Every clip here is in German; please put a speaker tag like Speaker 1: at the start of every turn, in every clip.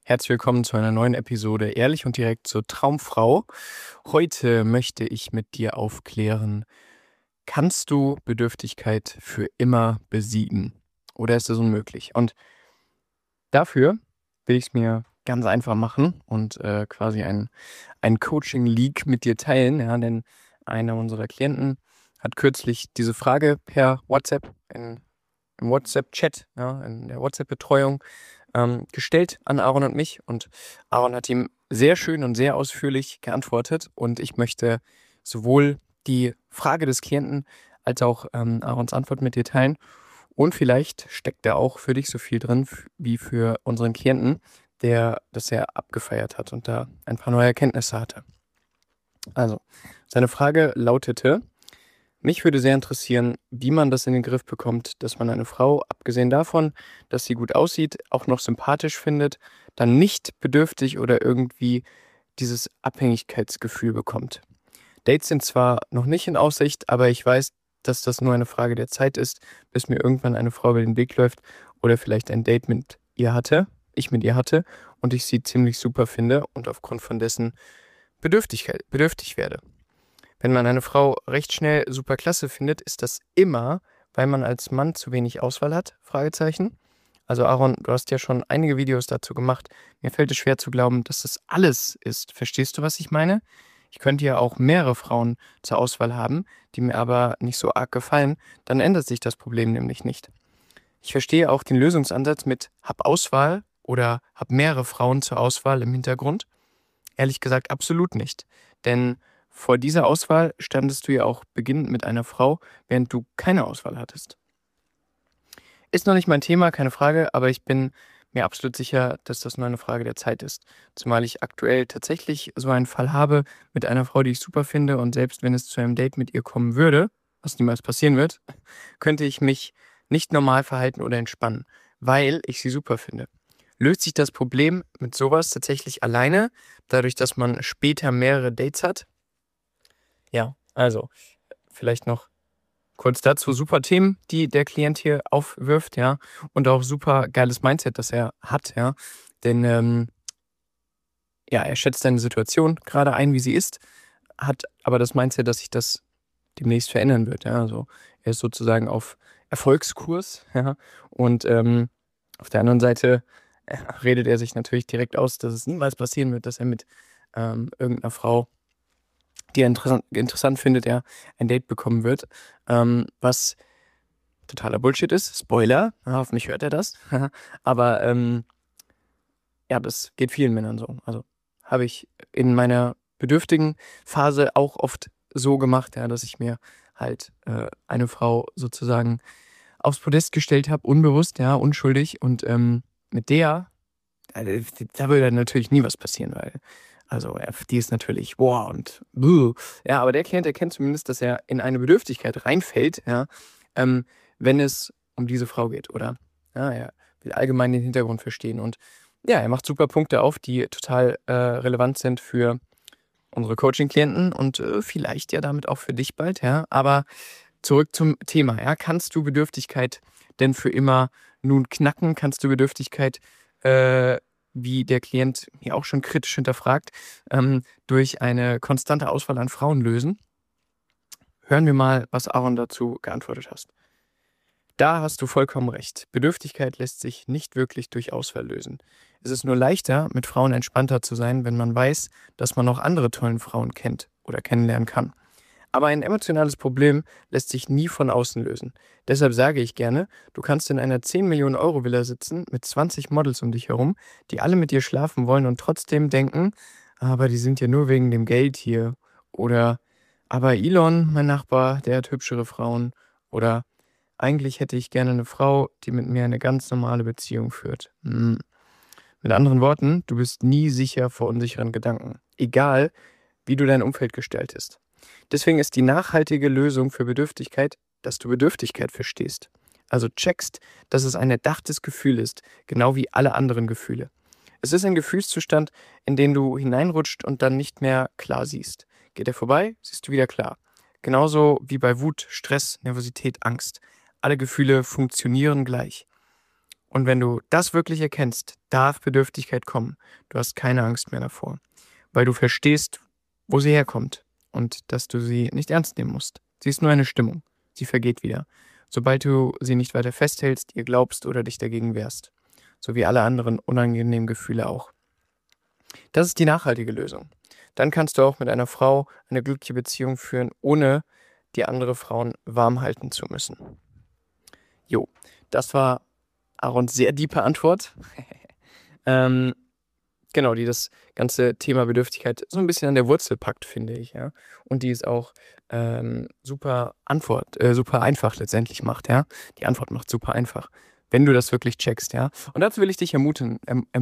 Speaker 1: Herzlich willkommen zu einer neuen Episode Ehrlich und direkt zur Traumfrau. Heute möchte ich mit dir aufklären, kannst du Bedürftigkeit für immer besiegen oder ist das unmöglich? Und dafür will ich es mir ganz einfach machen und quasi ein Coaching-Leak mit dir teilen, ja, denn einer unserer Klienten hat kürzlich diese Frage per WhatsApp im WhatsApp-Chat, ja, in der WhatsApp-Betreuung gestellt an Aaron und mich. Und Aaron hat ihm sehr schön und sehr ausführlich geantwortet. Und ich möchte sowohl die Frage des Klienten als auch Aarons Antwort mit dir teilen. Und vielleicht steckt da auch für dich so viel drin wie für unseren Klienten, der das sehr abgefeiert hat und da ein paar neue Erkenntnisse hatte. Also, seine Frage lautete: Mich würde sehr interessieren, wie man das in den Griff bekommt, dass man eine Frau, abgesehen davon, dass sie gut aussieht, auch noch sympathisch findet, dann nicht bedürftig oder irgendwie dieses Abhängigkeitsgefühl bekommt. Dates sind zwar noch nicht in Aussicht, aber ich weiß, dass das nur eine Frage der Zeit ist, bis mir irgendwann eine Frau über den Weg läuft oder vielleicht ein Date mit ihr hatte, ich mit ihr hatte und ich sie ziemlich super finde und aufgrund von dessen bedürftig werde. Wenn man eine Frau recht schnell super klasse findet, ist das immer, weil man als Mann zu wenig Auswahl hat? Fragezeichen. Also Aaron, du hast ja schon einige Videos dazu gemacht. Mir fällt es schwer zu glauben, dass das alles ist. Verstehst du, was ich meine? Ich könnte ja auch mehrere Frauen zur Auswahl haben, die mir aber nicht so arg gefallen. Dann ändert sich das Problem nämlich nicht. Ich verstehe auch den Lösungsansatz mit hab Auswahl oder hab mehrere Frauen zur Auswahl im Hintergrund. Ehrlich gesagt absolut nicht. Denn vor dieser Auswahl standest du ja auch beginnend mit einer Frau, während du keine Auswahl hattest. Ist noch nicht mein Thema, keine Frage, aber ich bin mir absolut sicher, dass das nur eine Frage der Zeit ist. Zumal ich aktuell tatsächlich so einen Fall habe mit einer Frau, die ich super finde und selbst wenn es zu einem Date mit ihr kommen würde, was niemals passieren wird, könnte ich mich nicht normal verhalten oder entspannen, weil ich sie super finde. Löst sich das Problem mit sowas tatsächlich alleine, dadurch, dass man später mehrere Dates hat? Ja, also vielleicht noch kurz dazu, super Themen, die der Klient hier aufwirft, ja, und auch super geiles Mindset, das er hat, ja, denn ja, er schätzt seine Situation gerade ein, wie sie ist, hat aber das Mindset, dass sich das demnächst verändern wird, ja, also er ist sozusagen auf Erfolgskurs, ja, und auf der anderen Seite redet er sich natürlich direkt aus, dass es niemals passieren wird, dass er mit irgendeiner Frau, die er interessant findet, er ein Date bekommen wird, was totaler Bullshit ist. Spoiler, ja, hoffentlich hört er das. Aber ja, das geht vielen Männern so. Also habe ich in meiner bedürftigen Phase auch oft so gemacht, ja, dass ich mir halt eine Frau sozusagen aufs Podest gestellt habe, unbewusst, ja, unschuldig. Und mit der, da würde natürlich nie was passieren, weil also die ist natürlich, boah, und ja, aber der Klient erkennt zumindest, dass er in eine Bedürftigkeit reinfällt, ja, wenn es um diese Frau geht, oder? Ja, er will allgemein den Hintergrund verstehen und ja, er macht super Punkte auf, die total relevant sind für unsere Coaching-Klienten und vielleicht ja damit auch für dich bald, ja. Aber zurück zum Thema, ja. Kannst du Bedürftigkeit denn für immer nun knacken? Kannst du Bedürftigkeit, wie der Klient hier auch schon kritisch hinterfragt, durch eine konstante Auswahl an Frauen lösen? Hören wir mal, was Aaron dazu geantwortet hast. Da hast du vollkommen recht. Bedürftigkeit lässt sich nicht wirklich durch Auswahl lösen. Es ist nur leichter, mit Frauen entspannter zu sein, wenn man weiß, dass man auch andere tollen Frauen kennt oder kennenlernen kann. Aber ein emotionales Problem lässt sich nie von außen lösen. Deshalb sage ich gerne, du kannst in einer 10 Millionen Euro Villa sitzen mit 20 Models um dich herum, die alle mit dir schlafen wollen und trotzdem denken, aber die sind ja nur wegen dem Geld hier. Oder, aber Elon, mein Nachbar, der hat hübschere Frauen. Oder, eigentlich hätte ich gerne eine Frau, die mit mir eine ganz normale Beziehung führt. Mit anderen Worten, du bist nie sicher vor unsicheren Gedanken. Egal, wie du dein Umfeld gestaltest. Deswegen ist die nachhaltige Lösung für Bedürftigkeit, dass du Bedürftigkeit verstehst. Also checkst, dass es ein erdachtes Gefühl ist, genau wie alle anderen Gefühle. Es ist ein Gefühlszustand, in den du hineinrutscht und dann nicht mehr klar siehst. Geht er vorbei, siehst du wieder klar. Genauso wie bei Wut, Stress, Nervosität, Angst. Alle Gefühle funktionieren gleich. Und wenn du das wirklich erkennst, darf Bedürftigkeit kommen. Du hast keine Angst mehr davor, weil du verstehst, wo sie herkommt und dass du sie nicht ernst nehmen musst. Sie ist nur eine Stimmung. Sie vergeht wieder. Sobald du sie nicht weiter festhältst, ihr glaubst oder dich dagegen wehrst. So wie alle anderen unangenehmen Gefühle auch. Das ist die nachhaltige Lösung. Dann kannst du auch mit einer Frau eine glückliche Beziehung führen, ohne die andere Frauen warm halten zu müssen. Jo, das war Aarons sehr diepe Antwort. Genau, die das ganze Thema Bedürftigkeit so ein bisschen an der Wurzel packt, finde ich, ja. Und die es auch super einfach letztendlich macht, ja. Die Antwort macht super einfach, wenn du das wirklich checkst, ja. Und dazu will ich dich ermuntern.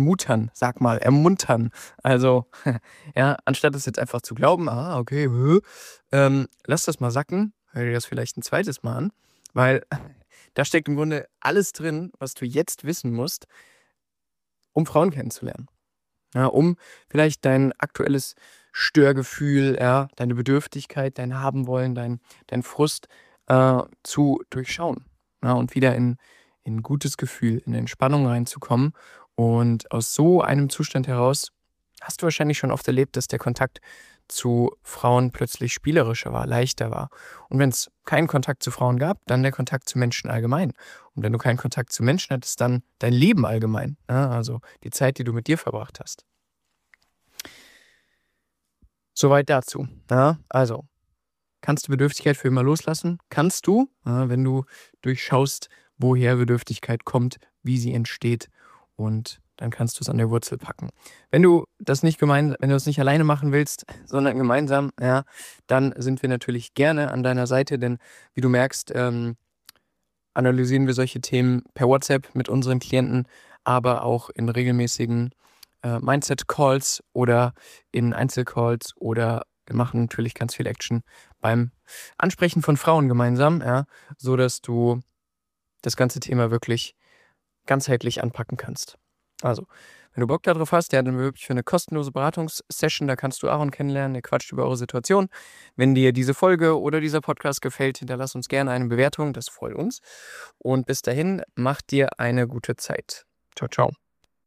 Speaker 1: Also, ja, anstatt es jetzt einfach zu glauben, okay, lass das mal sacken, hör dir das vielleicht ein zweites Mal an, weil da steckt im Grunde alles drin, was du jetzt wissen musst, um Frauen kennenzulernen. Ja, um vielleicht dein aktuelles Störgefühl, ja, deine Bedürftigkeit, dein Haben-Wollen, dein Frust zu durchschauen. Ja, und wieder in ein gutes Gefühl, in Entspannung reinzukommen. Und aus so einem Zustand heraus hast du wahrscheinlich schon oft erlebt, dass der Kontakt zu Frauen plötzlich spielerischer war, leichter war. Und wenn es keinen Kontakt zu Frauen gab, dann der Kontakt zu Menschen allgemein. Und wenn du keinen Kontakt zu Menschen hattest, dann dein Leben allgemein. Ja, also die Zeit, die du mit dir verbracht hast. Soweit dazu. Ja, also, kannst du Bedürftigkeit für immer loslassen? Kannst du, wenn du durchschaust, woher Bedürftigkeit kommt, wie sie entsteht, und dann kannst du es an der Wurzel packen. Wenn du das nicht alleine machen willst, sondern gemeinsam, ja, dann sind wir natürlich gerne an deiner Seite, denn wie du merkst, analysieren wir solche Themen per WhatsApp mit unseren Klienten, aber auch in regelmäßigen Mindset-Calls oder in Einzelcalls, oder wir machen natürlich ganz viel Action beim Ansprechen von Frauen gemeinsam, ja, so dass du das ganze Thema wirklich ganzheitlich anpacken kannst. Also, wenn du Bock darauf hast, ja, dann bewirb dich für eine kostenlose Beratungssession, da kannst du Aaron kennenlernen, der quatscht über eure Situation. Wenn dir diese Folge oder dieser Podcast gefällt, hinterlass uns gerne eine Bewertung, das freut uns. Und bis dahin, mach dir eine gute Zeit. Ciao, ciao.